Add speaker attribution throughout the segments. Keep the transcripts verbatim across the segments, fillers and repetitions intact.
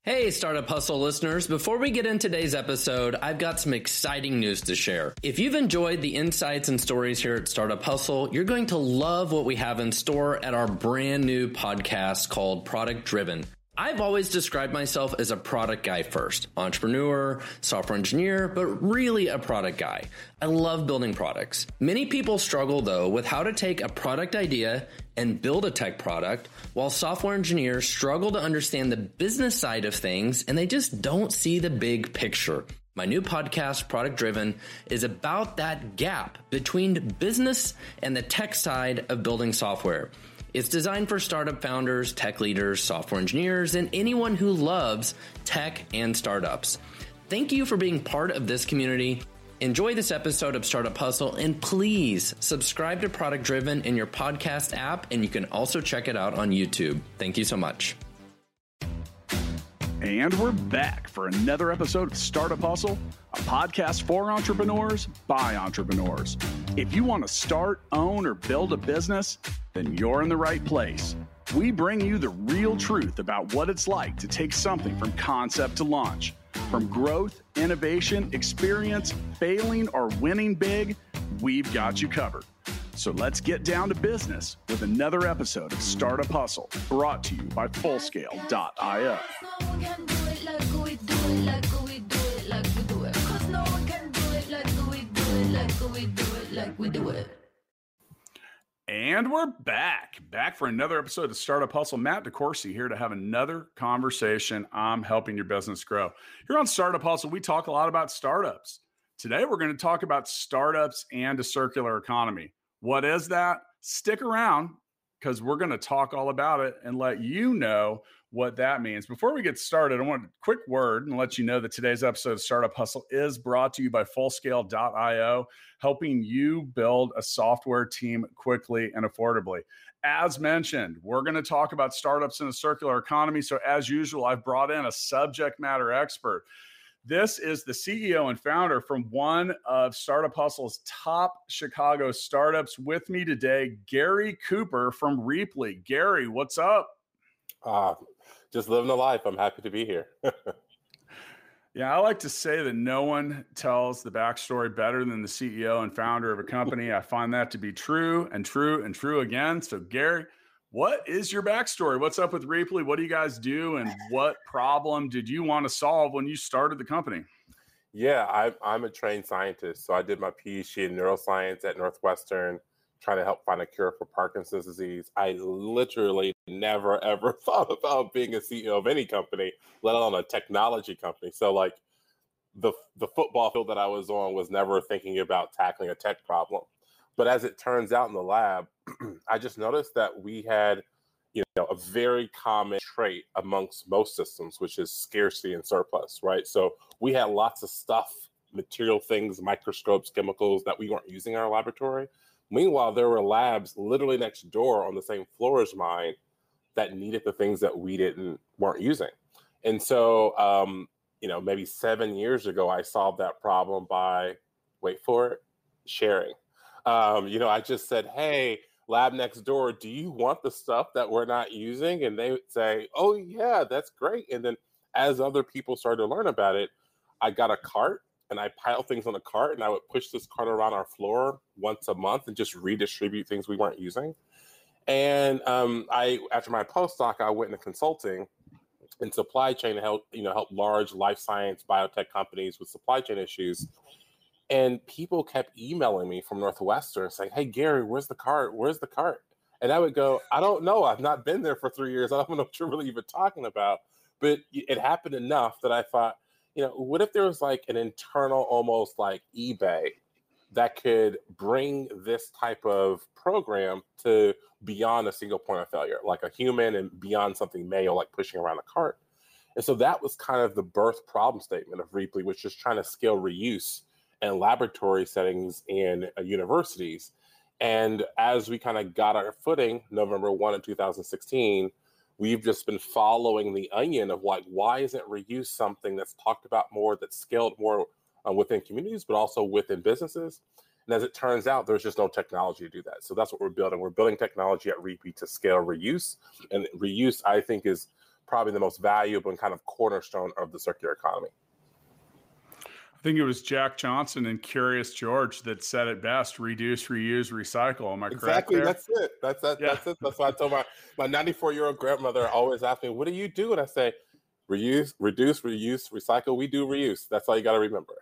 Speaker 1: Hey, Startup Hustle listeners. Before we get into today's episode, I've got some exciting news to share. If you've enjoyed the insights and stories here at Startup Hustle, you're going to love what we have in store at our brand new podcast called Product Driven. I've always described myself as a product guy first, entrepreneur, software engineer, but really a product guy. I love building products. Many people struggle though with how to take a product idea and build a tech product, while software engineers struggle to understand the business side of things and they just don't see the big picture. My new podcast, Product Driven, is about that gap between business and the tech side of building software. It's designed for startup founders, tech leaders, software engineers, and anyone who loves tech and startups. Thank you for being part of this community. Enjoy this episode of Startup Hustle, and please subscribe to Product Driven in your podcast app, and you can also check it out on YouTube. Thank you so much.
Speaker 2: And we're back for another episode of Startup Hustle, a podcast for entrepreneurs by entrepreneurs. If you want to start, own, or build a business, then you're in the right place. We bring you the real truth about what it's like to take something from concept to launch. From growth, innovation, experience, failing, or winning big, we've got you covered. So let's get down to business with another episode of Startup Hustle, brought to you by Fullscale dot io. And we're back, back for another episode of Startup Hustle. Matt DeCoursey here to have another conversation on helping your business grow. Here on Startup Hustle, we talk a lot about startups. Today, we're going to talk about startups and a circular economy. What is that? Stick around because we're going to talk all about it and let you know what that means. Before we get started, I want a quick word and let you know that today's episode of Startup Hustle is brought to you by Fullscale dot io, helping you build a software team quickly and affordably. As mentioned, we're going to talk about startups in a circular economy. So as usual, I've brought in a subject matter expert. This is the C E O and founder from one of Startup Hustle's top Chicago startups. With me today, Gary Cooper from Reaply. Gary, what's up?
Speaker 3: Uh, just living the life. I'm happy to be here.
Speaker 2: Yeah, I like to say that no one tells the backstory better than the C E O and founder of a company. I find that to be true and true and true again. So, Gary, what is your backstory? What's up with Reaply? What do you guys do? And what problem did you want to solve when you started the company?
Speaker 3: Yeah, I, I'm a trained scientist. So I did my PhD in neuroscience at Northwestern, trying to help find a cure for Parkinson's disease. I literally never, ever thought about being a C E O of any company, let alone a technology company. So like the, the football field that I was on was never thinking about tackling a tech problem. But as it turns out in the lab, I just noticed that we had, you know, a very common trait amongst most systems, which is scarcity and surplus, right? So we had lots of stuff, material things, microscopes, chemicals that we weren't using in our laboratory. Meanwhile, there were labs literally next door on the same floor as mine that needed the things that we didn't weren't using. And so, um, you know, maybe seven years ago, I solved that problem by, wait for it, sharing. Um, you know, I just said, hey, lab next door, do you want the stuff that we're not using? And they would say, oh, yeah, that's great. And then as other people started to learn about it, I got a cart and I piled things on a cart and I would push this cart around our floor once a month and just redistribute things we weren't using. And um, I, after my postdoc, I went into consulting in supply chain to help, you know, help large life science biotech companies with supply chain issues. And people kept emailing me from Northwestern saying, hey, Gary, where's the cart? Where's the cart? And I would go, I don't know. I've not been there for three years. I don't know what you're really even talking about. But it happened enough that I thought, you know, what if there was like an internal, almost like eBay that could bring this type of program to beyond a single point of failure, like a human and beyond something manual, like pushing around a cart. And so that was kind of the birth problem statement of Reaply, which is trying to scale reuse and laboratory settings in uh, universities. And as we kind of got our footing, November first in two thousand sixteen, we've just been following the onion of like, why isn't reuse something that's talked about more, that's scaled more uh, within communities, but also within businesses? And as it turns out, there's just no technology to do that. So that's what we're building. We're building technology at Reaply to scale reuse. And reuse, I think, is probably the most valuable and kind of cornerstone of the circular economy.
Speaker 2: I think it was Jack Johnson and Curious George that said it best: reduce, reuse, recycle. Am I
Speaker 3: exactly,
Speaker 2: correct there?
Speaker 3: That's it. That's that,
Speaker 2: Yeah.
Speaker 3: That's it. That's why I told my my ninety-four-year-old grandmother always asked me, "What do you do?" And I say, "Reuse, reduce, reuse, recycle. We do reuse." That's all you got to remember.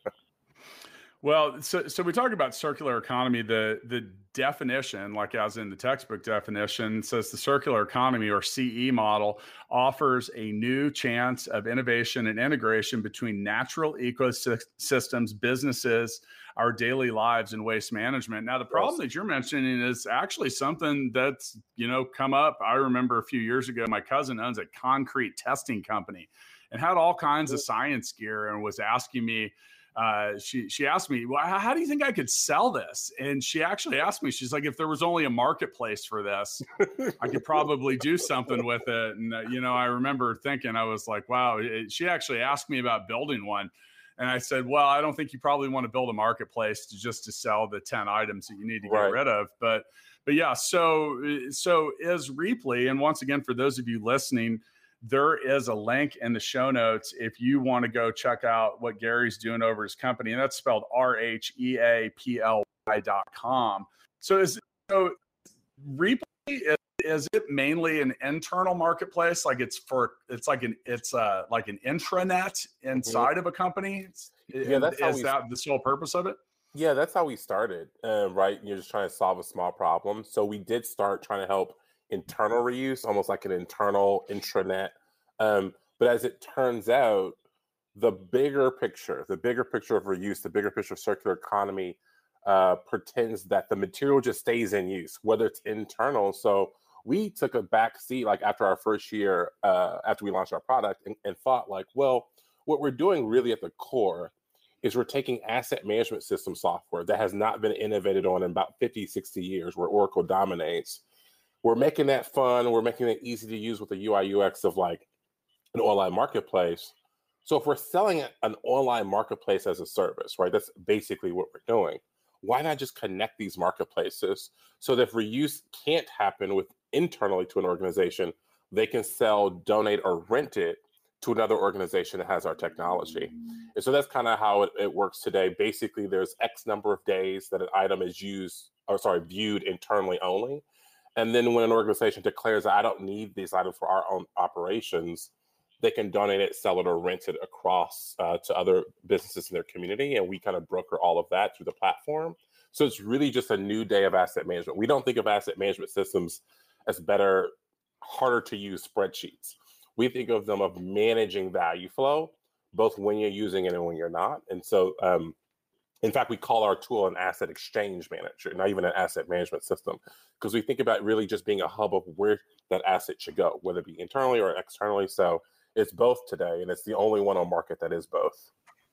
Speaker 2: Well, so so we talk about circular economy. The the definition, like as in the textbook definition, says the circular economy, or C E model, offers a new chance of innovation and integration between natural ecosystems, businesses, our daily lives, and waste management. Now, the problem
Speaker 3: Yes.
Speaker 2: that you're mentioning is actually something that's, you know, come up. I remember a few years ago, my cousin owns a concrete testing company and had all kinds of science gear and was asking me, Uh, she she asked me, well, how do you think I could sell this? And she actually asked me, she's like, if there was only a marketplace for this, I could probably do something with it. And, uh, you know, I remember thinking, I was like, wow. It, she actually asked me about building one. And I said, well, I don't think you probably want to build a marketplace to just to sell the ten items that you need to get
Speaker 3: Right.
Speaker 2: rid of. But, but yeah, so, so is Reaply. And once again, for those of you listening, there is a link in the show notes if you want to go check out what Gary's doing over his company, and that's spelled R H E A P L Y dot com. So is so Reaply, is, is it mainly an internal marketplace? Like it's for it's like an it's uh like an intranet inside mm-hmm. of a company?
Speaker 3: Yeah, that's how
Speaker 2: is
Speaker 3: we,
Speaker 2: that the sole purpose of it?
Speaker 3: Yeah, that's how we started. Uh, right, you're just trying to solve a small problem. So we did start trying to help internal reuse, almost like an internal intranet. Um, but as it turns out, the bigger picture, the bigger picture of reuse, the bigger picture of circular economy uh, pretends that the material just stays in use, whether it's internal. So we took a back seat, like after our first year, uh, after we launched our product, and, and thought like, well, what we're doing really at the core is we're taking asset management system software that has not been innovated on in about fifty, sixty years, where Oracle dominates. We're making that fun. We're making it easy to use with the U I U X of like an online marketplace. So if we're selling an online marketplace as a service, right, that's basically what we're doing. Why not just connect these marketplaces so that if reuse can't happen with internally to an organization, they can sell, donate, or rent it to another organization that has our technology. And so that's kind of how it, it works today. Basically, there's X number of days that an item is used, or sorry, viewed internally only. And then when an organization declares that I don't need these items for our own operations, they can donate it, sell it, or rent it across uh, to other businesses in their community. And we kind of broker all of that through the platform. So it's really just a new day of asset management. We don't think of asset management systems as better, harder to use spreadsheets. We think of them of managing value flow, both when you're using it and when you're not. And so, um, in fact, we call our tool an asset exchange manager, not even an asset management system, because we think about really just being a hub of where that asset should go, whether it be internally or externally. So it's both today, and it's the only one on market that is both.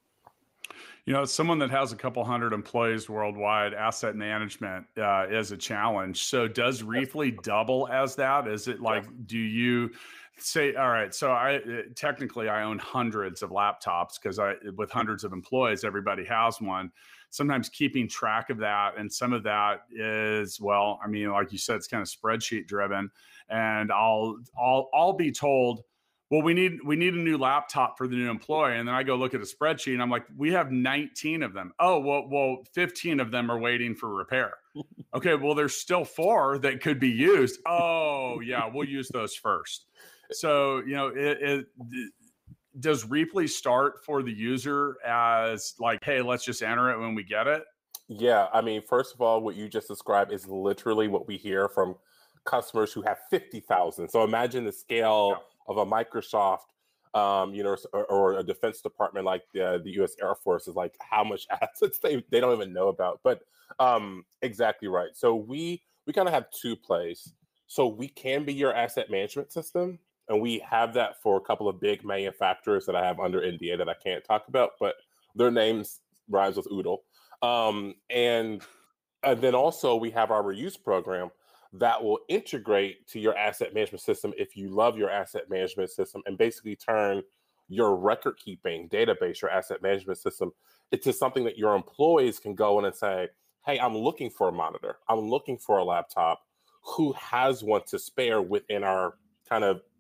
Speaker 2: You know, as someone that has a couple hundred employees worldwide, asset management uh, is a challenge. So does Reaply double as that? Is it like, yeah. do you say, all right, so I technically I own hundreds of laptops because I, with hundreds of employees, everybody has one. Sometimes keeping track of that, and some of that is, well, I mean, like you said, it's kind of spreadsheet driven, and I'll I'll I'll be told, well, we need we need a new laptop for the new employee, and then I go look at a spreadsheet, and I'm like, we have nineteen of them. Oh, well, well, fifteen of them are waiting for repair. Okay, well, there's still four that could be used. Oh, yeah, we'll use those first. So, you know, it, it, does Reaply start for the user as like, hey, let's just enter it when we get it?
Speaker 3: Yeah, I mean, first of all, what you just described is literally what we hear from customers who have fifty thousand. So imagine the scale yeah. of a Microsoft, um, you know, or, or a defense department like the, the U S Air Force is like how much assets they, they don't even know about. But um, exactly right. So we we kind of have two plays. So we can be your asset management system. And we have that for a couple of big manufacturers that I have under N D A that I can't talk about, but their names rhymes with Oodle. Um, and, and then also we have our reuse program that will integrate to your asset management system if you love your asset management system, and basically turn your record keeping database, your asset management system, into something that your employees can go in and say, hey, I'm looking for a monitor. I'm looking for a laptop. Who has one to spare within our kind of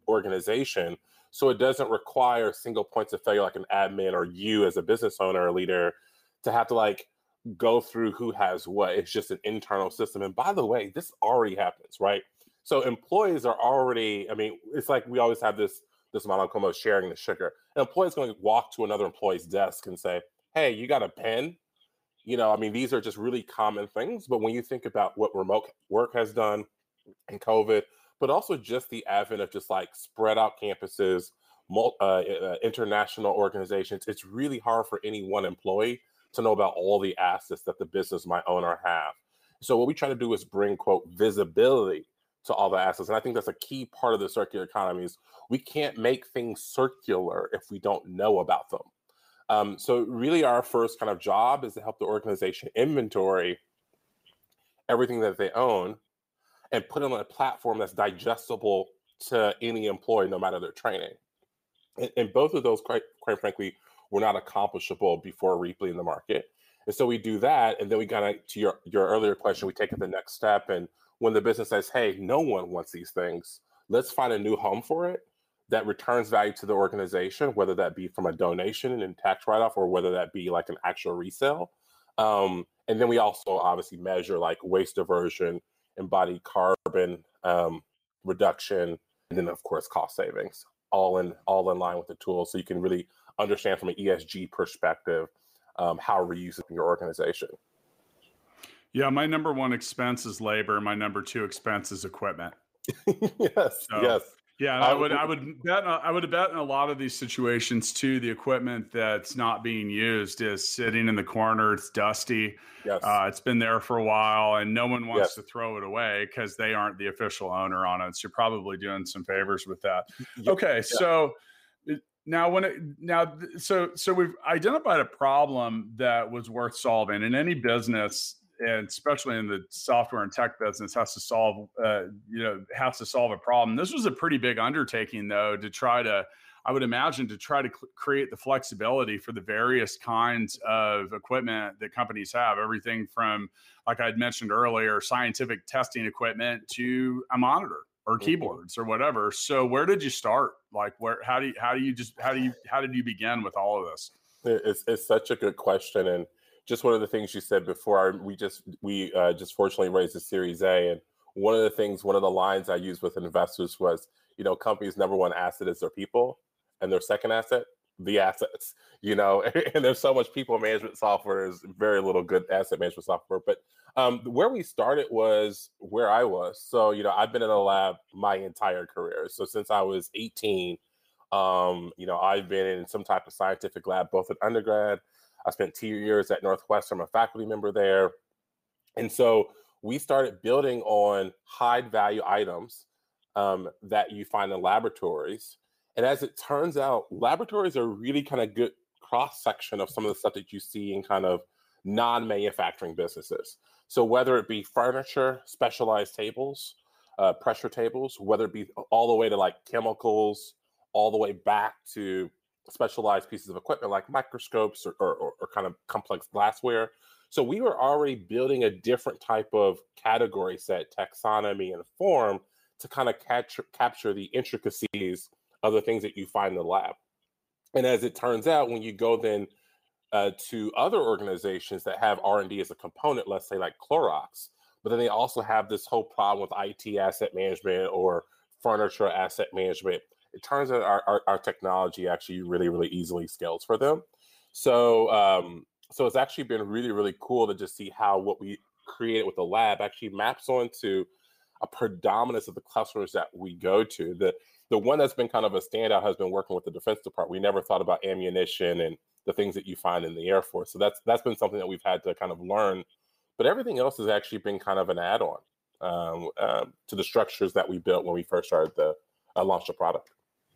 Speaker 3: organization. So it doesn't require single points of failure like an admin or you as a business owner or leader to have to like go through who has what. It's just an internal system. And by the way, this already happens, right? So employees are already, I mean, it's like we always have this this model come of sharing the sugar. An employee's going to walk to another employee's desk and say, hey, you got a pen? You know, I mean, these are just really common things. But when you think about what remote work has done in COVID, but also just the advent of just like spread out campuses, mul- uh, uh, international organizations, it's really hard for any one employee to know about all the assets that the business might own or have. So what we try to do is bring, quote, visibility to all the assets. And I think that's a key part of the circular economy is we can't make things circular if we don't know about them. Um, so really our first kind of job is to help the organization inventory everything that they own and put it on a platform that's digestible to any employee, no matter their training. And, and both of those, quite, quite frankly, were not accomplishable before Reaply in the market. And so we do that, and then we kind of, to your, your earlier question, we take it the next step. And when the business says, hey, no one wants these things, let's find a new home for it that returns value to the organization, whether that be from a donation and tax write-off or whether that be like an actual resale. Um, and then we also obviously measure like waste diversion, embodied carbon um, reduction, and then of course cost savings, all in all in line with the tools, so you can really understand from an E S G perspective um, how we're using your organization.
Speaker 2: Yeah, my number one expense is labor. My number two expense is equipment.
Speaker 3: yes,
Speaker 2: so,
Speaker 3: yes.
Speaker 2: Yeah, and I would, I would bet, I would bet in a lot of these situations too. The equipment that's not being used is sitting in the corner. It's dusty.
Speaker 3: Yes.
Speaker 2: Uh, it's been there for a while, and no one wants
Speaker 3: yes.
Speaker 2: to throw it away because they aren't the official owner on it. So you're probably doing some favors with that.
Speaker 3: Yep.
Speaker 2: Okay, yeah. so now when it now, so so we've identified a problem that was worth solving, and any business, and especially in the software and tech business, has to solve, uh, you know, has to solve a problem. This was a pretty big undertaking, though, to try to, I would imagine, to try to cl- create the flexibility for the various kinds of equipment that companies have. Everything from, like I'd mentioned earlier, scientific testing equipment to a monitor or keyboards or whatever. So where did you start? Like, where? How do you? How do you just? How do you? How did you begin with all of this?
Speaker 3: It's it's such a good question, and just one of the things you said before, we just we uh, just fortunately raised a Series A, and one of the things, one of the lines I used with investors was, you know, companies' number one asset is their people, and their second asset, the assets. You know, and there's so much people management software, there's very little good asset management software. But um, where we started was where I was. So, you know, I've been in a lab my entire career. So since I was eighteen, um, you know, I've been in some type of scientific lab, both at undergrad. I spent two years at Northwestern, I'm a faculty member there. And so we started building on high value items um, that you find in laboratories. And as it turns out, laboratories are really kind of good cross section of some of the stuff that you see in kind of non-manufacturing businesses. So whether it be furniture, specialized tables, uh, pressure tables, whether it be all the way to like chemicals, all the way back to specialized pieces of equipment like microscopes or, or, or kind of complex glassware. So we were already building a different type of category set, taxonomy, and form to kind of capture, capture the intricacies of the things that you find in the lab. And as it turns out, when you go then uh, to other organizations that have R and D as a component, let's say like Clorox, but then they also have this whole problem with I T asset management or furniture asset management, it turns out our, our, our technology actually really, really easily scales for them. So, um, so it's actually been really, really cool to just see how what we created with the lab actually maps onto a predominance of the customers that we go to. The the one that's been kind of a standout has been working with the Defense Department. We never thought about ammunition and the things that you find in the Air Force. So that's that's been something that we've had to kind of learn. But everything else has actually been kind of an add-on um, um, to the structures that we built when we first started the uh, launched the product.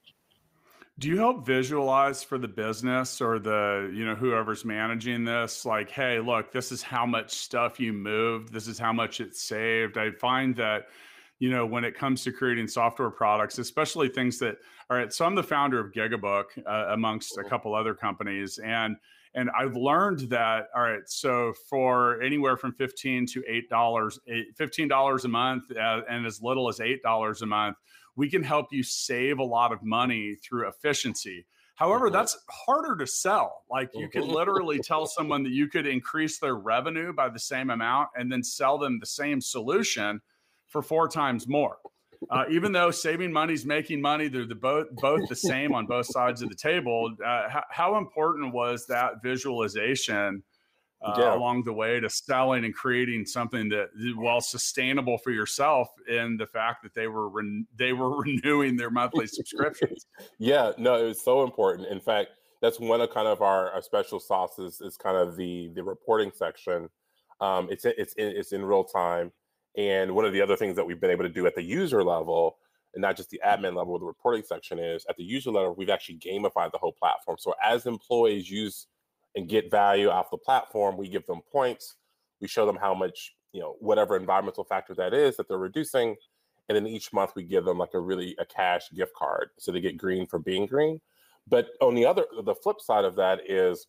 Speaker 2: Do you help visualize for the business or the, you know, whoever's managing this, like, hey, look, this is how much stuff you moved. This is how much it saved. I find that, you know, when it comes to creating software products, especially things that, all right, so I'm the founder of Gigabook uh, amongst a couple other companies. And And I've learned that, all right, so for anywhere from fifteen to eight dollars, fifteen dollars a month uh, and as little as eight dollars a month, we can help you save a lot of money through efficiency. However,
Speaker 3: Mm-hmm.
Speaker 2: that's harder to sell. Like you could literally tell someone that you could increase their revenue by the same amount and then sell them the same solution for four times more. Uh, even though saving money is making money, they're the both both the same on both sides of the table. Uh, how, how important was that visualization uh,
Speaker 3: Yeah.
Speaker 2: along the way to selling and creating something that, while sustainable for yourself, in the fact that they were re- they were renewing their monthly subscriptions?
Speaker 3: Yeah, no, it was so important. In fact, that's one of kind of our, our special sauces is kind of the the reporting section. Um, it's it's it's in real time. And one of the other things that we've been able to do at the user level, and not just the admin level, the reporting section is at the user level, we've actually gamified the whole platform. So as employees use and get value off the platform, we give them points. We show them how much, you know, whatever environmental factor that is that they're reducing. And then each month we give them like a really a cash gift card. So they get green for being green. But on the other, the flip side of that is,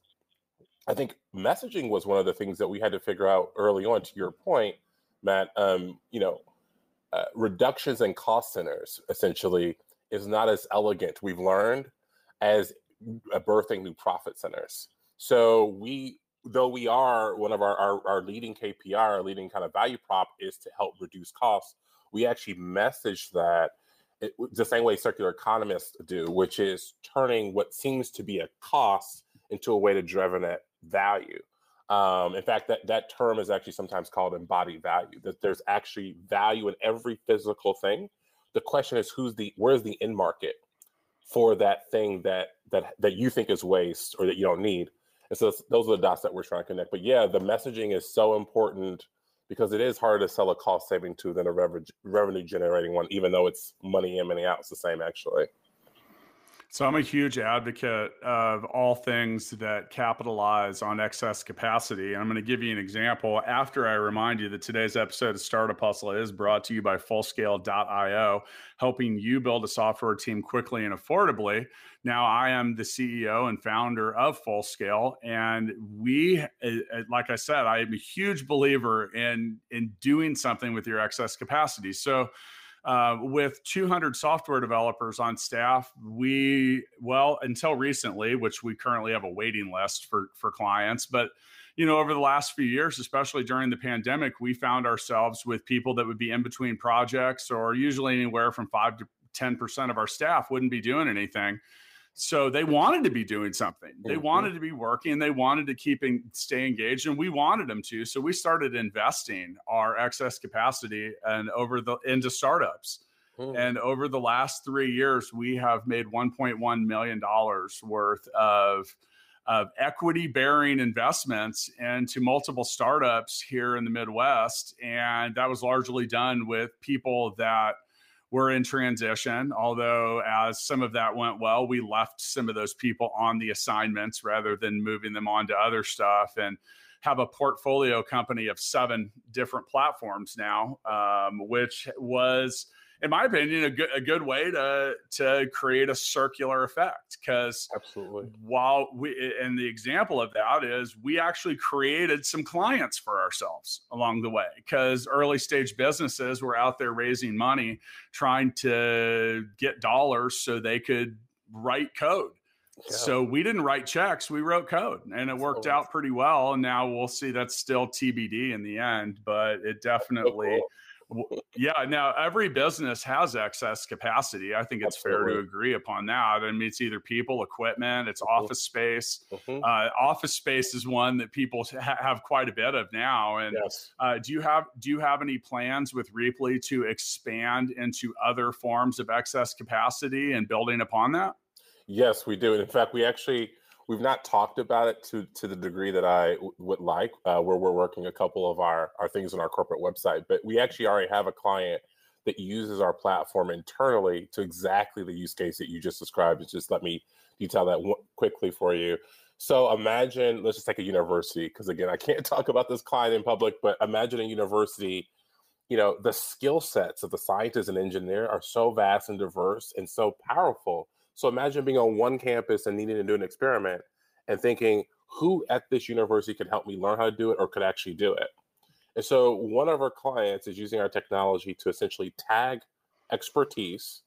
Speaker 3: I think messaging was one of the things that we had to figure out early on, to your point, Matt. Um, you know, uh, reductions in cost centers essentially is not as elegant, we've learned, as uh, birthing new profit centers. So we, though we are one of our, our, our leading K P I, our leading kind of value prop is to help reduce costs, we actually message that it, the same way circular economists do, which is turning what seems to be a cost into a way to drive at value. Um, in fact, that, that term is actually sometimes called embodied value, that there's actually value in every physical thing. The question is, who's the, where's the end market for that thing that, that, that you think is waste or that you don't need? And so those are the dots that we're trying to connect. But yeah, the messaging is so important because it is harder to sell a cost saving tool than a rev- revenue generating one, even though it's money in, money out. It's the same, actually.
Speaker 2: So I'm a huge advocate of all things that capitalize on excess capacity. And I'm going to give you an example after I remind you that today's episode of Startup Hustle is brought to you by Fullscale dot io, helping you build a software team quickly and affordably. Now, I am the C E O and founder of Fullscale, and we, like I said, I am a huge believer in, in doing something with your excess capacity. So Uh, with two hundred software developers on staff, we, well, until recently, which we currently have a waiting list for, for clients, but, you know, over the last few years, especially during the pandemic, we found ourselves with people that would be in between projects, or usually anywhere from five to ten percent of our staff wouldn't be doing anything. So they wanted to be doing something. They
Speaker 3: Mm-hmm.
Speaker 2: wanted to be working. They wanted to keep and stay engaged, and we wanted them to. So we started investing our excess capacity and over the into startups.
Speaker 3: Mm-hmm.
Speaker 2: And over the last three years, we have made one point one million dollars worth of of equity bearing investments into multiple startups here in the Midwest, and that was largely done with people that we're in transition, although as some of that went well, we left some of those people on the assignments rather than moving them on to other stuff, and have a portfolio company of seven different platforms now, um, which was, in my opinion, a good, a good way to, to create a circular effect. Because
Speaker 3: Absolutely.
Speaker 2: while we, and the example of that is we actually created some clients for ourselves along the way, because early stage businesses were out there raising money, trying to get dollars so they could write code.
Speaker 3: Yeah.
Speaker 2: So we didn't write checks, we wrote code, and it worked out pretty well. And now we'll see, that's still T B D in the end, but it definitely, yeah. Now every business has excess capacity. I think it's
Speaker 3: Absolutely.
Speaker 2: fair to agree upon that. I mean, it's either people, equipment, it's
Speaker 3: Mhm.
Speaker 2: office space.
Speaker 3: Mhm.
Speaker 2: Uh, office space is one that people ha- have quite a bit of now. And
Speaker 3: Yes.
Speaker 2: uh, do you have do you have any plans with Reaply to expand into other forms of excess capacity and building upon that?
Speaker 3: Yes, we do. And in fact, we actually, we've not talked about it to, to the degree that I w- would like, uh, where we're working a couple of our, our things on our corporate website, but we actually already have a client that uses our platform internally to exactly the use case that you just described. It's just let me detail that w- quickly for you. So imagine, let's just take a university, because again, I can't talk about this client in public, but imagine a university, you know, the skill sets of the scientist and engineer are so vast and diverse and so powerful. So imagine being on one campus and needing to do an experiment and thinking, who at this university could help me learn how to do it or could actually do it? And so one of our clients is using our technology to essentially tag expertise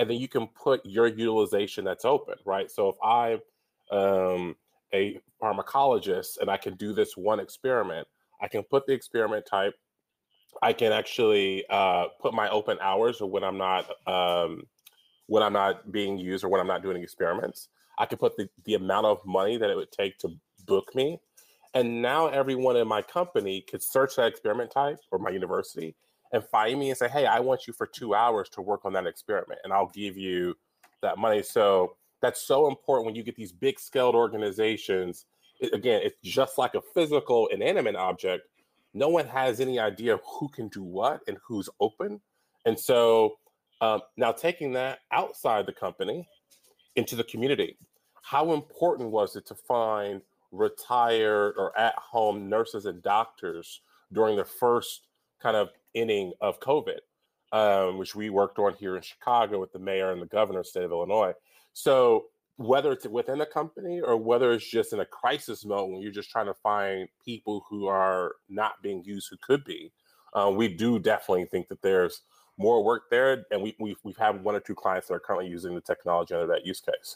Speaker 3: and then you can put your utilization that's open, right? So if I'm um, a pharmacologist and I can do this one experiment, I can put the experiment type, I can actually uh, put my open hours or when I'm not um, when I'm not being used or when I'm not doing experiments. I can put the, the amount of money that it would take to book me. And now everyone in my company could search that experiment type or my university and find me and say, hey, I want you for two hours to work on that experiment, and I'll give you that money. So that's so important when you get these big scaled organizations. It, again, it's just like a physical, inanimate object. No one has any idea who can do what and who's open. And so um, now taking that outside the company into the community, how important was it to find retired or at-home nurses and doctors during the first kind of inning of COVID, um, which we worked on here in Chicago with the mayor and the governor of the state of Illinois. So whether it's within a company or whether it's just in a crisis mode when you're just trying to find people who are not being used who could be, uh, we do definitely think that there's more work there. And we, we've, we've had one or two clients that are currently using the technology under that use case.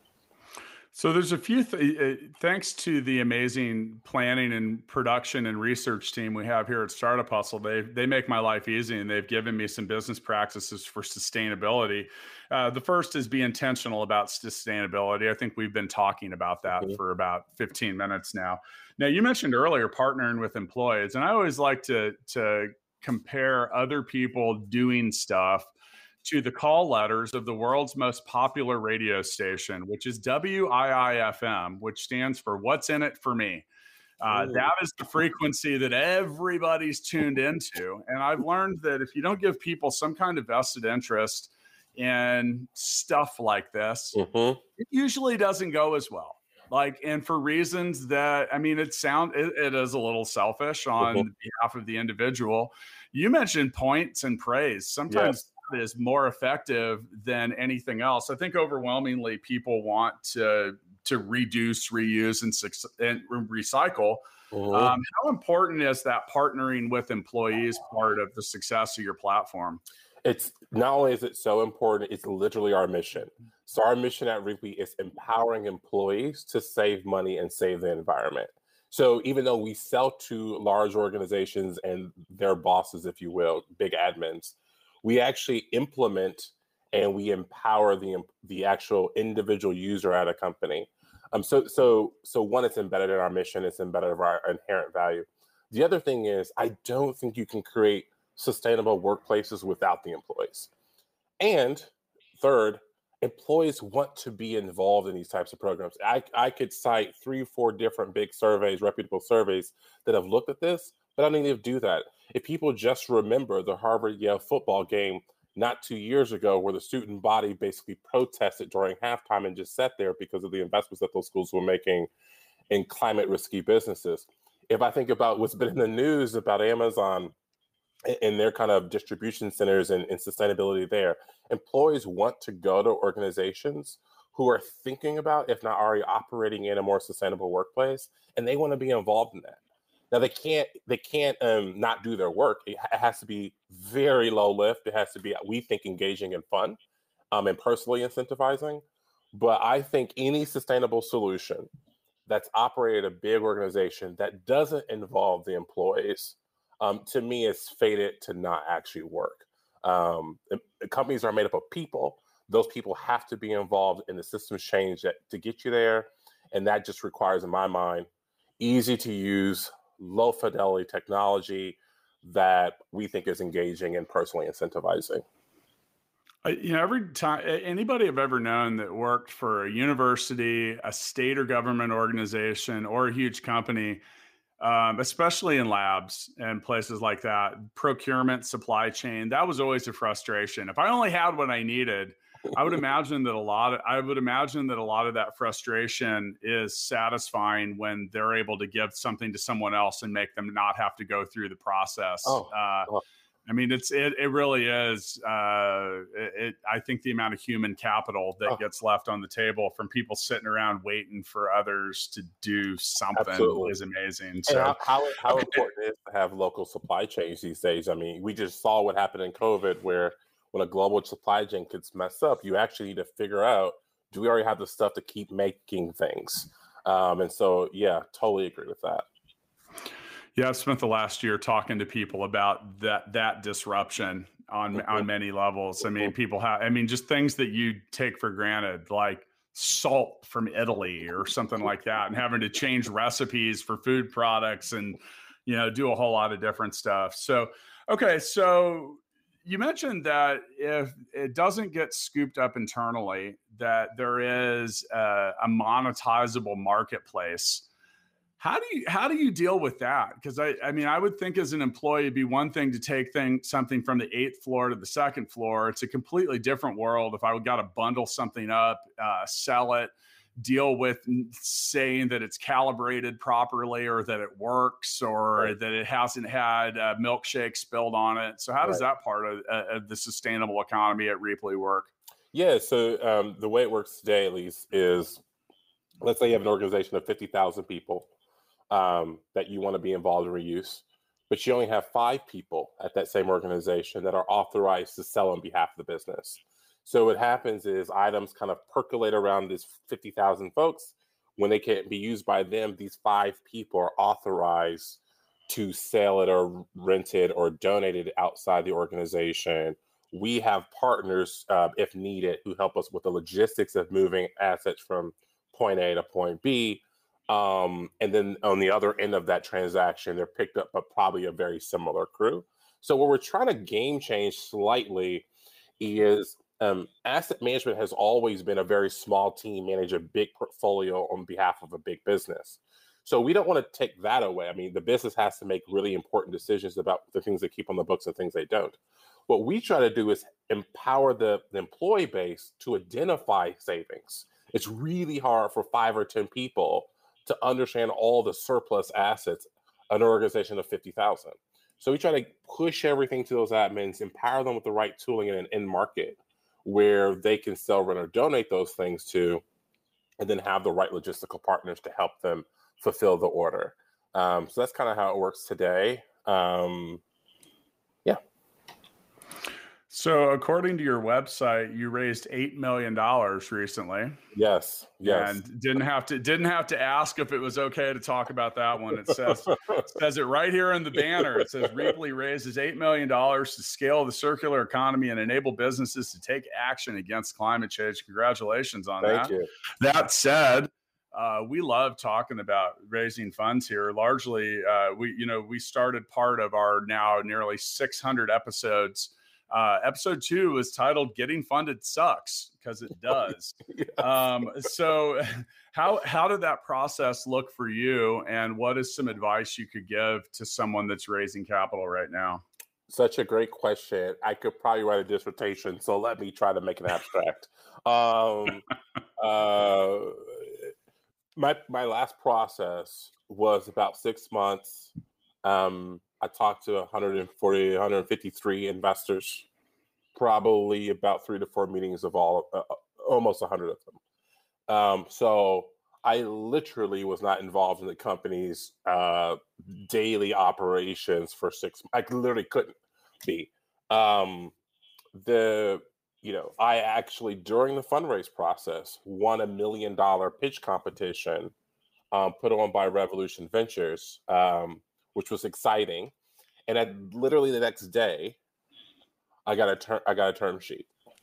Speaker 2: So there's a few, th- uh, thanks to the amazing planning and production and research team we have here at Startup Hustle, they they make my life easy, and they've given me some business practices for sustainability. Uh, the first is be intentional about sustainability. I think we've been talking about that mm-hmm. for about fifteen minutes now. Now, you mentioned earlier partnering with employees, and I always like to to compare other people doing stuff to the call letters of the world's most popular radio station, which is W I I F M, which stands for What's in It for Me. Uh, that is the frequency that everybody's tuned into. And I've learned that if you don't give people some kind of vested interest in stuff like this, mm-hmm. it usually doesn't go as well. Like, and for reasons that, I mean, it sound it, it is a little selfish on mm-hmm. behalf of the individual. You mentioned points and praise. Sometimes yes. is more effective than anything else. I think overwhelmingly people want to to reduce, reuse, and, and recycle. Mm-hmm. Um, how important is that partnering with employees part of the success of your platform?
Speaker 3: It's not only is it so important, it's literally our mission. So our mission at Rigby is empowering employees to save money and save the environment. So even though we sell to large organizations and their bosses, if you will, big admins, we actually implement and we empower the the actual individual user at a company. Um, so so so one, it's embedded in our mission, it's embedded in our inherent value. The other thing is, I don't think you can create sustainable workplaces without the employees. And third, employees want to be involved in these types of programs. I, I could cite three or four different big surveys, reputable surveys that have looked at this, but I don't need to do that. If people just remember the Harvard-Yale football game not two years ago where the student body basically protested during halftime and just sat there because of the investments that those schools were making in climate risky businesses. If I think about what's been in the news about Amazon and their kind of distribution centers and, and sustainability there, employees want to go to organizations who are thinking about, if not already operating in a more sustainable workplace, and they want to be involved in that. Now they can't they can't um, not do their work. It, it has to be very low lift. It has to be, we think, engaging and fun, um, and personally incentivizing. But I think any sustainable solution that's operated a big organization that doesn't involve the employees, um, to me, is fated to not actually work. Um, companies are made up of people. Those people have to be involved in the systems change that to get you there, and that just requires, in my mind, easy to use, low fidelity technology that we think is engaging and personally incentivizing.
Speaker 2: You know, every time anybody I've ever known that worked for a university, a state or government organization, or a huge company, um, especially in labs and places like that, procurement, supply chain, that was always a frustration. If I only had what I needed, I would imagine that a lot of, I would imagine that a lot of that frustration is satisfying when they're able to give something to someone else and make them not have to go through the process. Oh, uh, oh. I mean, it's, it, it really is. Uh, it, it, I think the amount of human capital that oh. gets left on the table from people sitting around waiting for others to do something Absolutely. Is amazing. So
Speaker 3: and how, how, how okay. important it is to have local supply chains these days. I mean, we just saw what happened in COVID where when a global supply chain gets messed up, you actually need to figure out, do we already have the stuff to keep making things? Um, and so, yeah, totally agree with that.
Speaker 2: Yeah, I've spent the last year talking to people about that that disruption on mm-hmm. on many levels. I mean, people have, I mean, just things that you take for granted, like salt from Italy or something like that, and having to change recipes for food products and, you know, do a whole lot of different stuff. So, okay, so you mentioned that if it doesn't get scooped up internally, that there is a, a monetizable marketplace. How do you how do you deal with that? Because I, I mean, I would think as an employee, it'd be one thing to take thing, something from the eighth floor to the second floor. It's a completely different world. If I would got to bundle something up, uh, sell it, deal with saying that it's calibrated properly or that it works or right. that it hasn't had a milkshake spilled on it. So how does right. that part of, uh, of the sustainable economy at Reaply work?
Speaker 3: Yeah, so um, the way it works today, at least, is let's say you have an organization of fifty thousand people. Um, that you want to be involved in reuse, but you only have five people at that same organization that are authorized to sell on behalf of the business. So what happens is items kind of percolate around this fifty thousand folks. When they can't be used by them, these five people are authorized to sell it or rent it or donate it outside the organization. We have partners, uh, if needed, who help us with the logistics of moving assets from point A to point B. Um, and then on the other end of that transaction, they're picked up by probably a very similar crew. So what we're trying to game change slightly is um, asset management has always been a very small team manage a big portfolio on behalf of a big business. So we don't want to take that away. I mean, the business has to make really important decisions about the things they keep on the books and things they don't. What we try to do is empower the, the employee base to identify savings. It's really hard for five or ten people to understand all the surplus assets an organization of fifty thousand. So we try to push everything to those admins, empower them with the right tooling in an end market where they can sell, rent, or donate those things to, and then have the right logistical partners to help them fulfill the order. Um, so that's kind of how it works today. Um, yeah.
Speaker 2: So according to your website, you raised eight million dollars recently.
Speaker 3: Yes. Yes.
Speaker 2: And didn't have to didn't have to ask if it was okay to talk about that one. It says it says it right here in the banner. It says Reaply raises eight million dollars to scale the circular economy and enable businesses to take action against climate change. Congratulations on
Speaker 3: Thank
Speaker 2: that.
Speaker 3: you.
Speaker 2: That said, uh, we love talking about raising funds here. Largely, uh, we you know we started part of our now nearly six hundred episodes. Uh, episode two was titled "Getting Funded Sucks" because it does. Yes. Um, so, how how did that process look for you, and what is some advice you could give to someone that's raising capital right now?
Speaker 3: Such a great question. I could probably write a dissertation, so let me try to make it abstract. um, uh, my my last process was about six months. Um, I talked to one hundred forty, one hundred fifty-three investors, probably about three to four meetings of all, uh, almost one hundred of them. Um, so I literally was not involved in the company's uh, daily operations for six months. I literally couldn't be. Um, the you know, I actually during the fundraise process won a million dollar pitch competition um, put on by Revolution Ventures. Um, which was exciting. And I, literally the next day, I got a ter- I got a term sheet.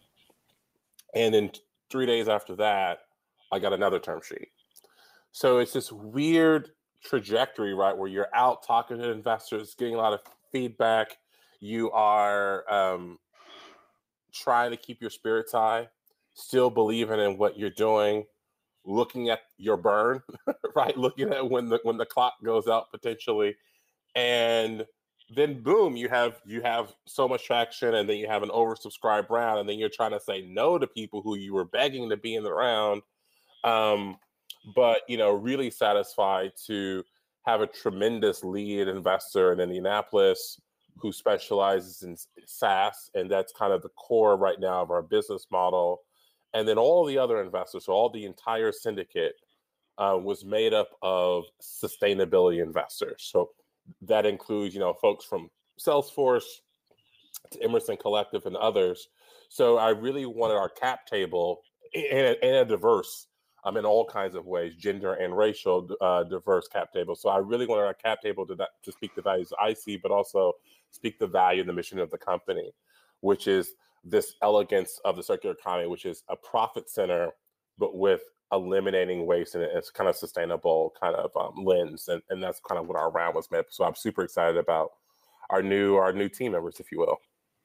Speaker 3: And then three days after that, I got another term sheet. So it's this weird trajectory, right, where you're out talking to investors, getting a lot of feedback. You are um, trying to keep your spirits high, still believing in what you're doing, looking at your burn, right, looking at when the when the clock goes out potentially. And then boom, you have you have so much traction, and then you have an oversubscribed round, and then you're trying to say no to people who you were begging to be in the round. Um, but you know, really satisfied to have a tremendous lead investor in Indianapolis who specializes in SaaS, and that's kind of the core right now of our business model. And then all the other investors, so all the entire syndicate, uh, was made up of sustainability investors. So that includes, you know, folks from Salesforce to Emerson Collective and others. So I really wanted our cap table and a, a diverse, um, in all kinds of ways, gender and racial uh, diverse cap table. So I really wanted our cap table to, to speak the values I see, but also speak the value and the mission of the company, which is this elegance of the circular economy, which is a profit center, but with eliminating waste and it's kind of sustainable kind of um, lens. And, and that's kind of what our round was made. So I'm super excited about our new our new team members, if you will.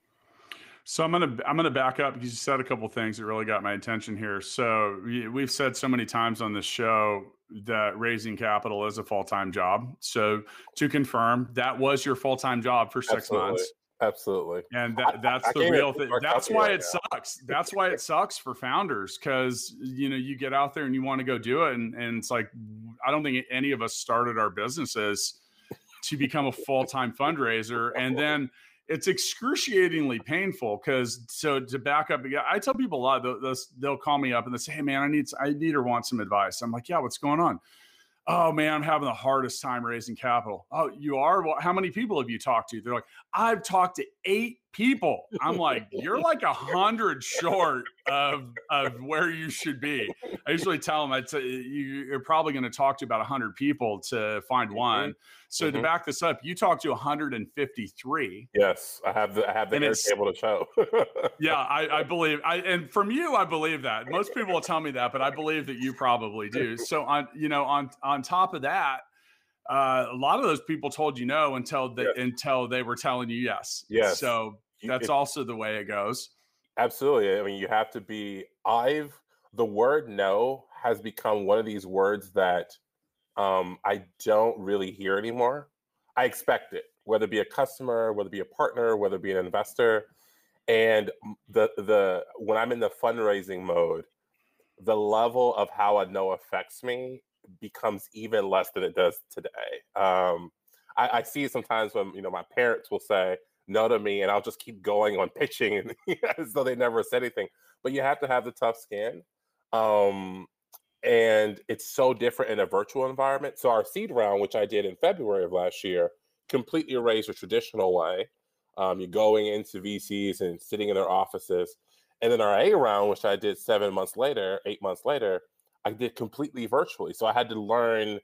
Speaker 2: So I'm gonna I'm gonna back up because you said a couple of things that really got my attention here. So we've said so many times on this show that raising capital is a full-time job. So to confirm, that was your full-time job for six
Speaker 3: Absolutely.
Speaker 2: months.
Speaker 3: Absolutely.
Speaker 2: And that, that's I, I the real thing. That's why right it now. sucks. That's why it sucks for founders because, you know, you get out there and you want to go do it. And, and it's like, I don't think any of us started our businesses to become a full-time fundraiser. And then it's excruciatingly painful because so to back up, I tell people a lot, they'll, they'll call me up and they say, hey man, I need, I need or want some advice. I'm like, yeah, what's going on? Oh man, I'm having the hardest time raising capital. Oh, you are? Well, how many people have you talked to? They're like, I've talked to eight people. I'm like, you're like a hundred short of, of where you should be. I usually tell them, I'd say, you're probably going to talk to about a hundred people to find one. So mm-hmm. to back this up, you talked to one hundred fifty-three.
Speaker 3: Yes, I have the I have the air table to show.
Speaker 2: yeah, I, I believe. I and from you, I believe that. Most people will tell me that, but I believe that you probably do. So on, you know, on on top of that, uh, a lot of those people told you no until they yes. until they were telling you yes.
Speaker 3: Yes.
Speaker 2: So that's it, also the way it goes.
Speaker 3: Absolutely. I mean, you have to be. I've the word no has become one of these words that. Um, I don't really hear anymore. I expect it, whether it be a customer, whether it be a partner, whether it be an investor. And the the when I'm in the fundraising mode, the level of how a no affects me becomes even less than it does today. Um, I, I see it sometimes when you know my parents will say no to me, and I'll just keep going on pitching, and as though they never said anything. But you have to have the tough skin. Um, And it's so different in a virtual environment. So our seed round, which I did in February of last year, completely erased a traditional way. Um, you're going into V Cs and sitting in their offices. And then our A round, which I did seven months later, eight months later, I did completely virtually. So I had to learn,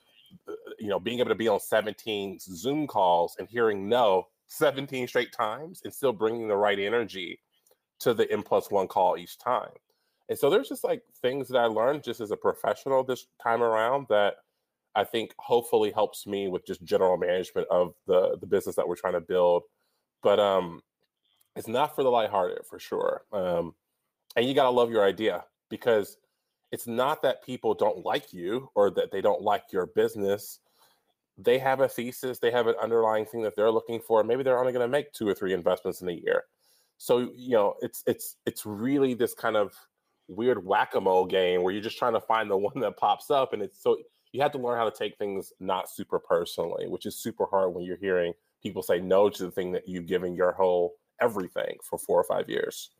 Speaker 3: you know, being able to be on seventeen Zoom calls and hearing no seventeen straight times and still bringing the right energy to the N plus one call each time. And so there's just like things that I learned just as a professional this time around that I think hopefully helps me with just general management of the, the business that we're trying to build. But um, it's not for the lighthearted for sure. Um, and you got to love your idea because it's not that people don't like you or that they don't like your business. They have a thesis, they have an underlying thing that they're looking for. Maybe they're only going to make two or three investments in a year. So, you know, it's it's it's really this kind of weird whack-a-mole game where you're just trying to find the one that pops up. And it's so you have to learn how to take things not super personally, which is super hard when you're hearing people say no to the thing that you've given your whole everything for four or five years.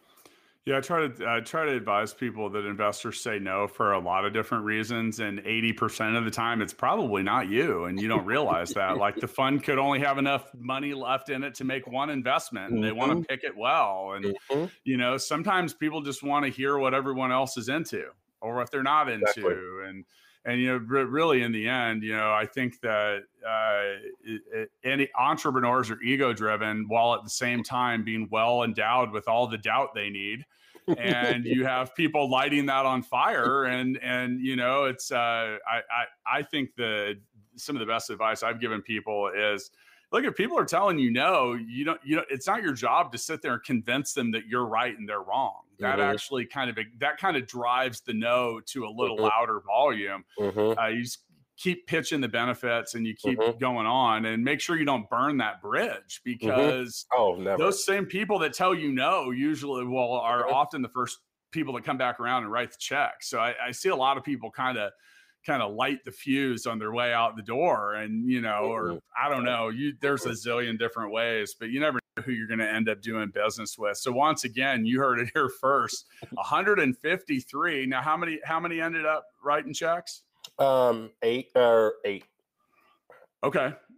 Speaker 2: Yeah, I try to I try to advise people that investors say no for a lot of different reasons, and eighty percent of the time it's probably not you, and you don't realize that. Like the fund could only have enough money left in it to make one investment, and mm-hmm. they want to pick it well. And mm-hmm. you know, sometimes people just want to hear what everyone else is into, or what they're not into, exactly. and and you know, re- really in the end, you know, I think that uh, it, it, any entrepreneurs are ego driven, while at the same time being well endowed with all the doubt they need. And you have people lighting that on fire, and and you know it's uh, I, I I think the some of the best advice I've given people is, look, if people are telling you no, you don't you know it's not your job to sit there and convince them that you're right and they're wrong. That mm-hmm. actually kind of that kind of drives the no to a little mm-hmm. louder volume. Mm-hmm. Uh, you just keep pitching the benefits and you keep mm-hmm. going on, and make sure you don't burn that bridge, because
Speaker 3: mm-hmm. oh, never.
Speaker 2: Those same people that tell you no usually well are mm-hmm. often the first people that come back around and write the check. So I, I see a lot of people kind of kind of light the fuse on their way out the door, and you know, mm-hmm. or I don't know, you there's a zillion different ways, but you never know who you're going to end up doing business with. So once again, you heard it here first. one hundred fifty-three. Now, how many how many ended up writing checks?
Speaker 3: Um, eight or eight.
Speaker 2: Okay.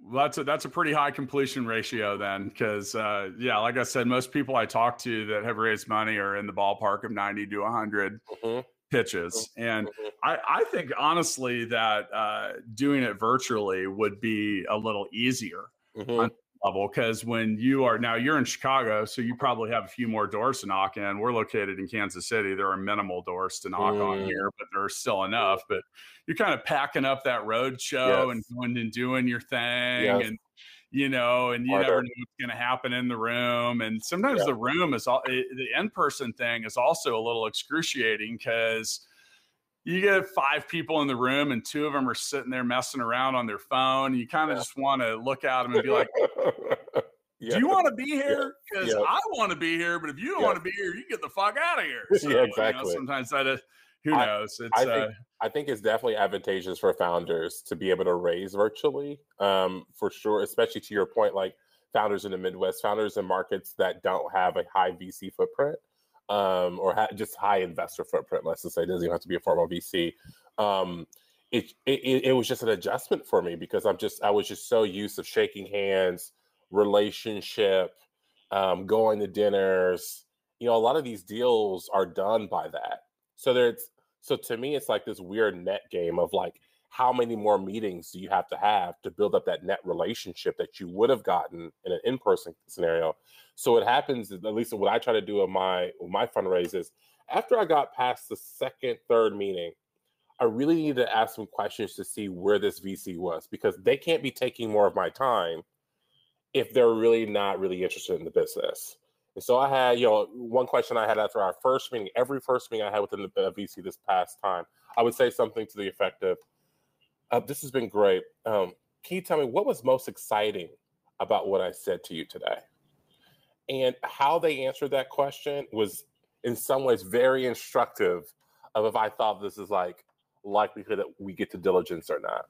Speaker 2: Well, that's a, that's a pretty high completion ratio then, because uh, yeah, like I said, most people I talk to that have raised money are in the ballpark of ninety to one hundred
Speaker 3: Mm-hmm.
Speaker 2: pitches. And
Speaker 3: Mm-hmm.
Speaker 2: I, I think honestly that uh, doing it virtually would be a little easier
Speaker 3: Mm-hmm.
Speaker 2: on level, because when you are now you're in Chicago, so you probably have a few more doors to knock in. We're located in Kansas City. There are minimal doors to knock
Speaker 3: Mm.
Speaker 2: on here, but there are still enough. But you're kind of packing up that road show
Speaker 3: Yes.
Speaker 2: and going and doing your thing.
Speaker 3: Yes.
Speaker 2: And you know, and you
Speaker 3: Harder.
Speaker 2: never know what's going to happen in the room. And sometimes
Speaker 3: Yeah.
Speaker 2: the room is all the in-person thing is also a little excruciating, because you get five people in the room and two of them are sitting there messing around on their phone. You kind of
Speaker 3: Yeah.
Speaker 2: just want to look at them and be like,
Speaker 3: Yeah.
Speaker 2: do you want to be here? Because
Speaker 3: Yeah.
Speaker 2: I want to be here, but if you don't
Speaker 3: Yeah.
Speaker 2: want to be here, you get the fuck out of here. So,
Speaker 3: Yeah,
Speaker 2: you know,
Speaker 3: exactly.
Speaker 2: sometimes that is, who
Speaker 3: I-
Speaker 2: knows? It's
Speaker 3: I
Speaker 2: uh,
Speaker 3: think I think it's definitely advantageous for founders to be able to raise virtually, um, for sure. Especially to your point, like founders in the Midwest, founders in markets that don't have a high V C footprint, um, or ha- just high investor footprint. Let's just say it doesn't even have to be a formal V C. Um, it, it it was just an adjustment for me, because I'm just I was just so used to shaking hands, relationship, um, going to dinners. You know, a lot of these deals are done by that. So there's so to me, it's like this weird net game of like, how many more meetings do you have to have to build up that net relationship that you would have gotten in an in-person scenario? So what happens, at least what I try to do in my my fundraisers, after I got past the second, third meeting, I really need to ask some questions to see where this V C was, because they can't be taking more of my time if they're really not really interested in the business. And so I had, you know, one question I had after our first meeting, every first meeting I had within the uh, V C this past time, I would say something to the effect of, uh, this has been great. Um, can you tell me what was most exciting about what I said to you today? And how they answered that question was in some ways very instructive of if I thought this is like likelihood that we get to diligence or not.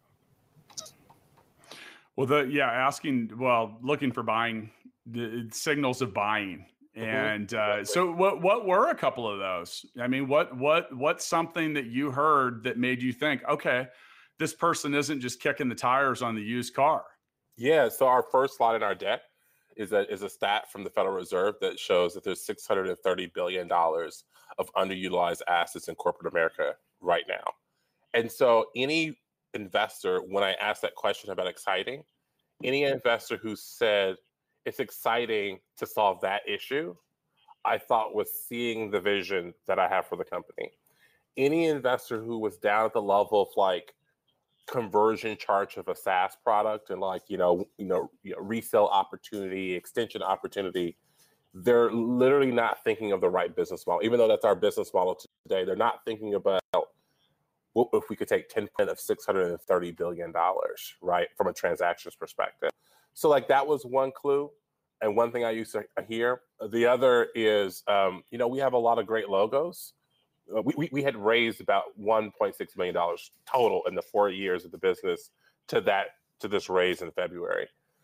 Speaker 2: well, the yeah, asking, well, looking for buying, the signals of buying. And uh, so what what were a couple of those? I mean, what what what's something that you heard that made you think, okay, this person isn't just kicking the tires on the used car?
Speaker 3: Yeah, so our first slide in our deck is a is a stat from the Federal Reserve that shows that there's six hundred thirty billion dollars of underutilized assets in corporate America right now. And so any investor, when I asked that question about exciting, any investor who said it's exciting to solve that issue, I thought was seeing the vision that I have for the company. Any investor who was down at the level of like conversion charge of a SaaS product and like, you know, you know, you know, resale opportunity, extension opportunity, they're literally not thinking of the right business model. Even though that's our business model today, they're not thinking about what if we could take ten percent of six hundred thirty billion dollars, right, from a transactions perspective. So like that was one clue. And one thing I used to hear. The other is, um, you know, we have a lot of great logos. Uh, we, we, we had raised about one point six million dollars total in the four years of the business to that to this raise in February.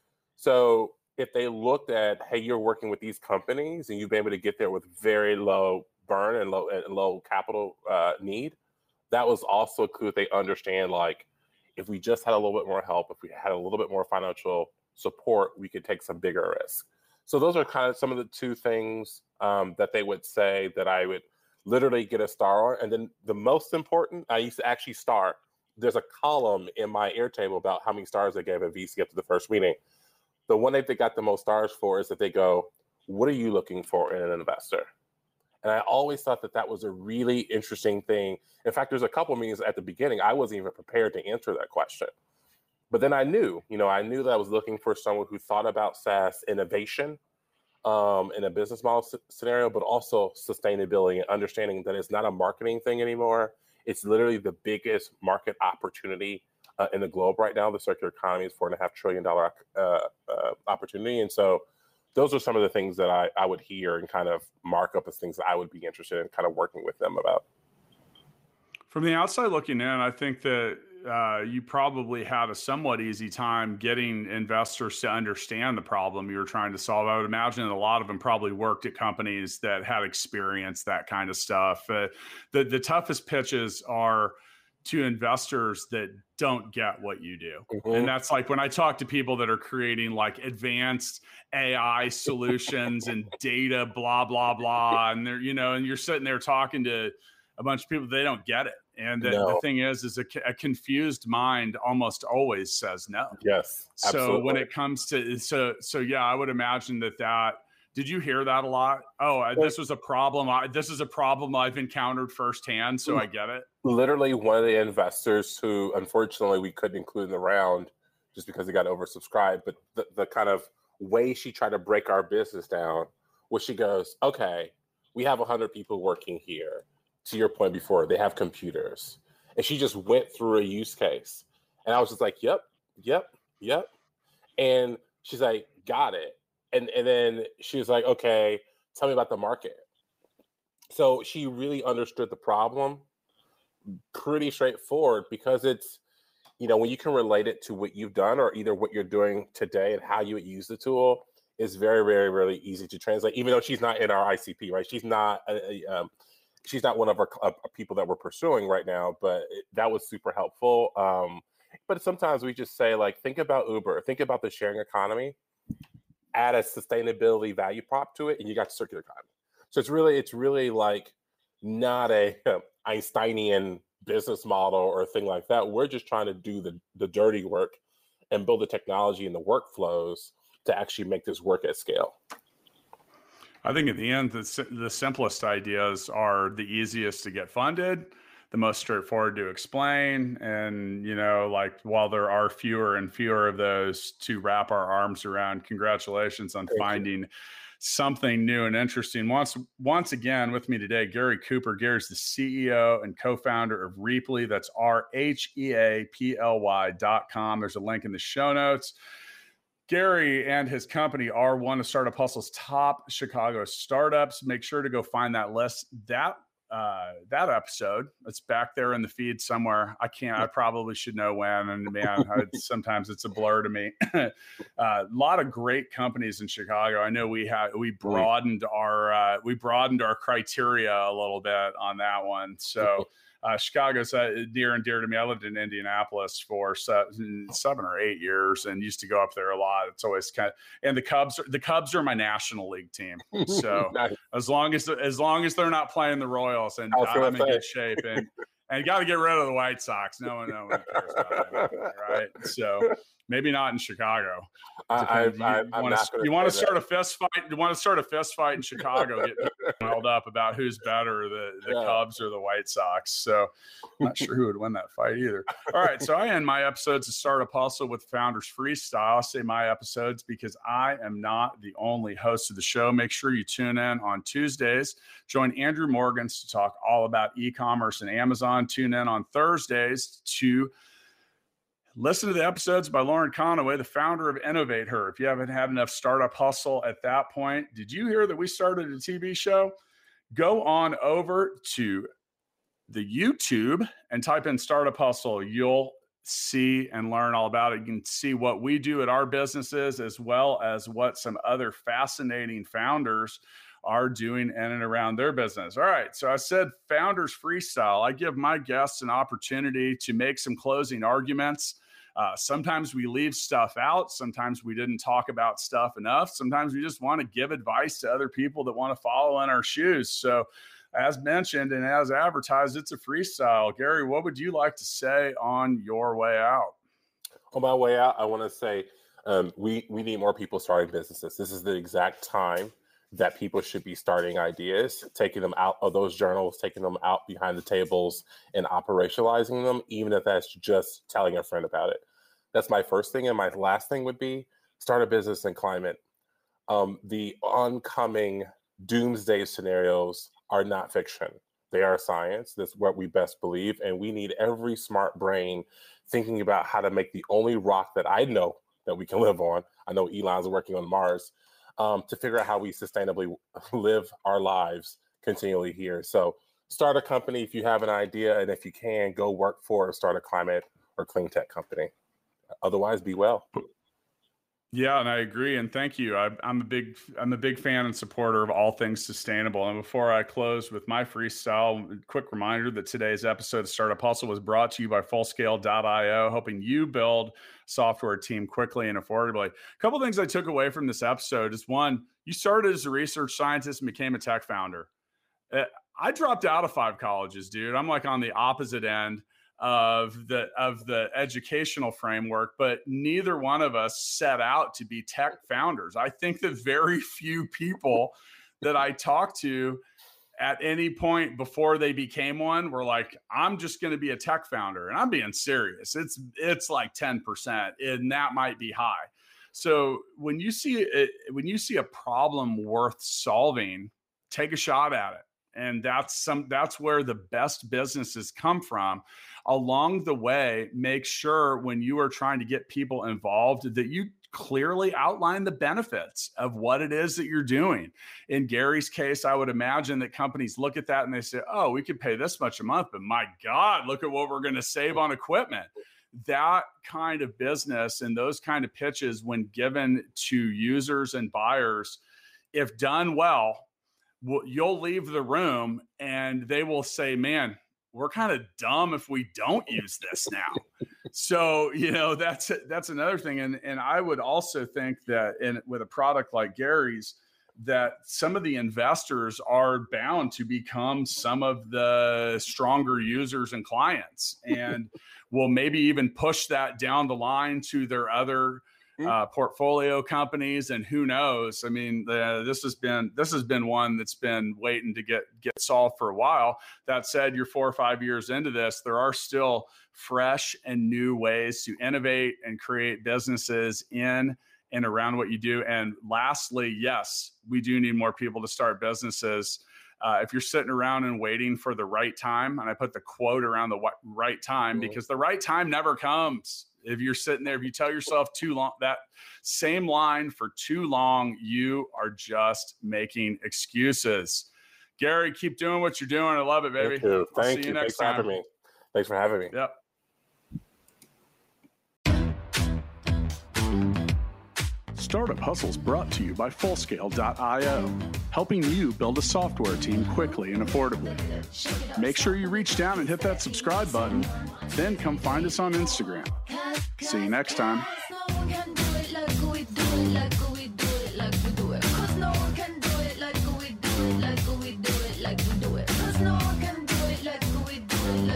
Speaker 3: So if they looked at, hey, you're working with these companies and you've been able to get there with very low burn and low and low capital uh, need, that was also a clue that they understand, like, if we just had a little bit more help, if we had a little bit more financial support, we could take some bigger risk. So those are kind of some of the two things um, that they would say that I would literally get a star on. And then the most important, I used to actually star. There's a column in my Airtable about how many stars they gave a V C up to the first meeting. The one that they got the most stars for is that they go, what are you looking for in an investor? And I always thought that that was a really interesting thing. In fact, there's a couple of meetings at the beginning, I wasn't even prepared to answer that question. But then I knew, you know, I knew that I was looking for someone who thought about SaaS innovation um, in a business model s- scenario, but also sustainability and understanding that it's not a marketing thing anymore. It's literally the biggest market opportunity uh, in the globe right now. The circular economy is four and a half trillion dollar uh, uh, opportunity. And so those are some of the things that I, I would hear and kind of mark up as things that I would be interested in kind of working with them about.
Speaker 2: From the outside looking in, I think that uh, you probably had a somewhat easy time getting investors to understand the problem you were trying to solve. I would imagine that a lot of them probably worked at companies that had experienced that kind of stuff. Uh, the, the toughest pitches are to investors that don't get what you do.
Speaker 3: Mm-hmm.
Speaker 2: And that's like when I talk to people that are creating like advanced A I solutions and data, blah, blah, blah. And they're, you know, and you're sitting there talking to a bunch of people, they don't get it. And the,
Speaker 3: No.
Speaker 2: the thing is, is a, a confused mind almost always says no.
Speaker 3: Yes. Absolutely.
Speaker 2: So when it comes to, so, so yeah, I would imagine that that, did you hear that a lot? Oh, I, this was a problem. I, this is a problem I've encountered firsthand. So I get it.
Speaker 3: Literally one of the investors who, unfortunately, we couldn't include in the round just because it got oversubscribed. But the, the kind of way she tried to break our business down was she goes, okay, we have one hundred people working here. To your point before, they have computers. And she just went through a use case. And I was just like, yep, yep, yep. And she's like, got it. And and then she was like, okay, tell me about the market. So she really understood the problem. Pretty straightforward because it's, you know, when you can relate it to what you've done or either what you're doing today and how you would use the tool is very, very, really easy to translate, even though she's not in our I C P, right? She's not, a, a, um, she's not one of our uh, people that we're pursuing right now, but it, that was super helpful. Um, but sometimes we just say, like, think about Uber, think about the sharing economy, add a sustainability value prop to it, and you got circular economy. So it's really, it's really like not a um, Einsteinian business model or a thing like that. We're just trying to do the, the dirty work and build the technology and the workflows to actually make this work at scale.
Speaker 2: I think at the end, the, the simplest ideas are the easiest to get funded, the most straightforward to explain. And, you know, like while there are fewer and fewer of those to wrap our arms around, congratulations on
Speaker 3: Thank
Speaker 2: finding
Speaker 3: you.
Speaker 2: something new and interesting. Once, once again with me today, Gary Cooper. Gary's the C E O and co-founder of Rheaply. That's R H E A P L Y dot com. There's a link in the show notes. Gary and his company are one of Startup Hustle's top Chicago startups. Make sure to go find that list. That uh, that episode, it's back there in the feed somewhere. I can't, I probably should know when. And man, I, sometimes it's a blur to me. A uh, lot of great companies in Chicago. I know we had, we broadened our, uh, we broadened our criteria a little bit on that one. So uh, Chicago's uh, near and dear to me. I lived in Indianapolis for seven, seven or eight years and used to go up there a lot. It's always kind of, and the Cubs, the Cubs are my National League team. So
Speaker 3: Nice.
Speaker 2: as long as, as long as they're not playing the Royals, and I'm in good shape, and, and got to get rid of the White Sox. No one, no one cares about that, right? So maybe not in Chicago.
Speaker 3: I,
Speaker 2: you
Speaker 3: I,
Speaker 2: you want to you want to start a fist fight? You want to start a fist fight in Chicago? Get held up about who's better, the, the
Speaker 3: Yeah.
Speaker 2: Cubs or the White Sox. So I'm not sure who would win that fight either. All right, so I end my episodes of Startup Hustle with Founders Freestyle. I say my episodes because I am not the only host of the show. Make sure you tune in on Tuesdays. Join Andrew Morgans to talk all about e-commerce and Amazon. Tune in on Thursdays to listen to the episodes by Lauren Conaway, the founder of Innovate Her. If you haven't had enough Startup Hustle at that point, did you hear that we started a T V show? Go on over to the YouTube and type in Startup Hustle. You'll see and learn all about it. You can see what we do at our businesses as well as what some other fascinating founders are doing in and around their business. All right. So I said Founders Freestyle. I give my guests an opportunity to make some closing arguments. Uh, sometimes we leave stuff out. Sometimes we didn't talk about stuff enough. Sometimes we just want to give advice to other people that want to follow in our shoes. So as mentioned and as advertised, it's a freestyle. Gary, what would you like to say on your way out?
Speaker 3: On my way out, I want to say um, we, we need more people starting businesses. This is the exact time that people should be starting ideas, taking them out of those journals, taking them out behind the tables and operationalizing them, even if that's just telling a friend about it. That's my first thing. And my last thing would be start a business in climate. Um, the oncoming doomsday scenarios are not fiction. They are science. That's what we best believe. And we need every smart brain thinking about how to make the only rock that I know that we can live on. I know Elon's working on Mars. Um, to figure out how we sustainably live our lives continually here. So start a company if you have an idea, and if you can, go work for or start a climate or clean tech company. Otherwise, be well.
Speaker 2: Yeah, and I agree. And thank you. I, I'm a big, I'm a big fan and supporter of all things sustainable. And before I close with my freestyle, quick reminder that today's episode of Startup Hustle was brought to you by Fullscale dot io, helping you build a software team quickly and affordably. A couple of things I took away from this episode is one, you started as a research scientist and became a tech founder. I dropped out of five colleges, dude. I'm like on the opposite end of the of the educational framework, but neither one of us set out to be tech founders. I think that very few people that I talked to at any point before they became one were like, I'm just going to be a tech founder. And I'm being serious. It's it's like ten percent, and that might be high. So when you see it, when you see a problem worth solving, take a shot at it. And that's some that's where the best businesses come from. Along the way, make sure when you are trying to get people involved that you clearly outline the benefits of what it is that you're doing. In Gary's case, I would imagine that companies look at that and they say, oh, we could pay this much a month, but my God, look at what we're going to save on equipment. That kind of business and those kind of pitches, when given to users and buyers, if done well, you'll leave the room and they will say, man, we're kind of dumb if we don't use this now. So, you know, that's that's another thing. And, and I would also think that in with a product like Gary's, that some of the investors are bound to become some of the stronger users and clients, and will maybe even push that down the line to their other Uh, portfolio companies, and who knows? I mean, the, this has been this has been one that's been waiting to get get solved for a while. That said, you're four or five years into this. There are still fresh and new ways to innovate and create businesses in and around what you do. And lastly, yes, we do need more people to start businesses. Uh, if you're sitting around and waiting for the right time, and I put the quote around the right time, because the right time never comes. If you're sitting there, if you tell yourself too long, that same line for too long, you are just making excuses. Gary, keep doing what you're doing. I love it, baby.
Speaker 3: Thank you.
Speaker 2: I'll
Speaker 3: Thank
Speaker 2: see
Speaker 3: you.
Speaker 2: you next
Speaker 3: Thanks for
Speaker 2: time.
Speaker 3: having me. Thanks for having me.
Speaker 2: Yep. Startup Hustles brought to you by Fullscale dot io, helping you build a software team quickly and affordably. Make sure you reach down and hit that subscribe button, then come find us on Instagram. See you next time.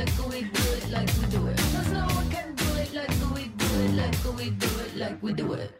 Speaker 4: We do it.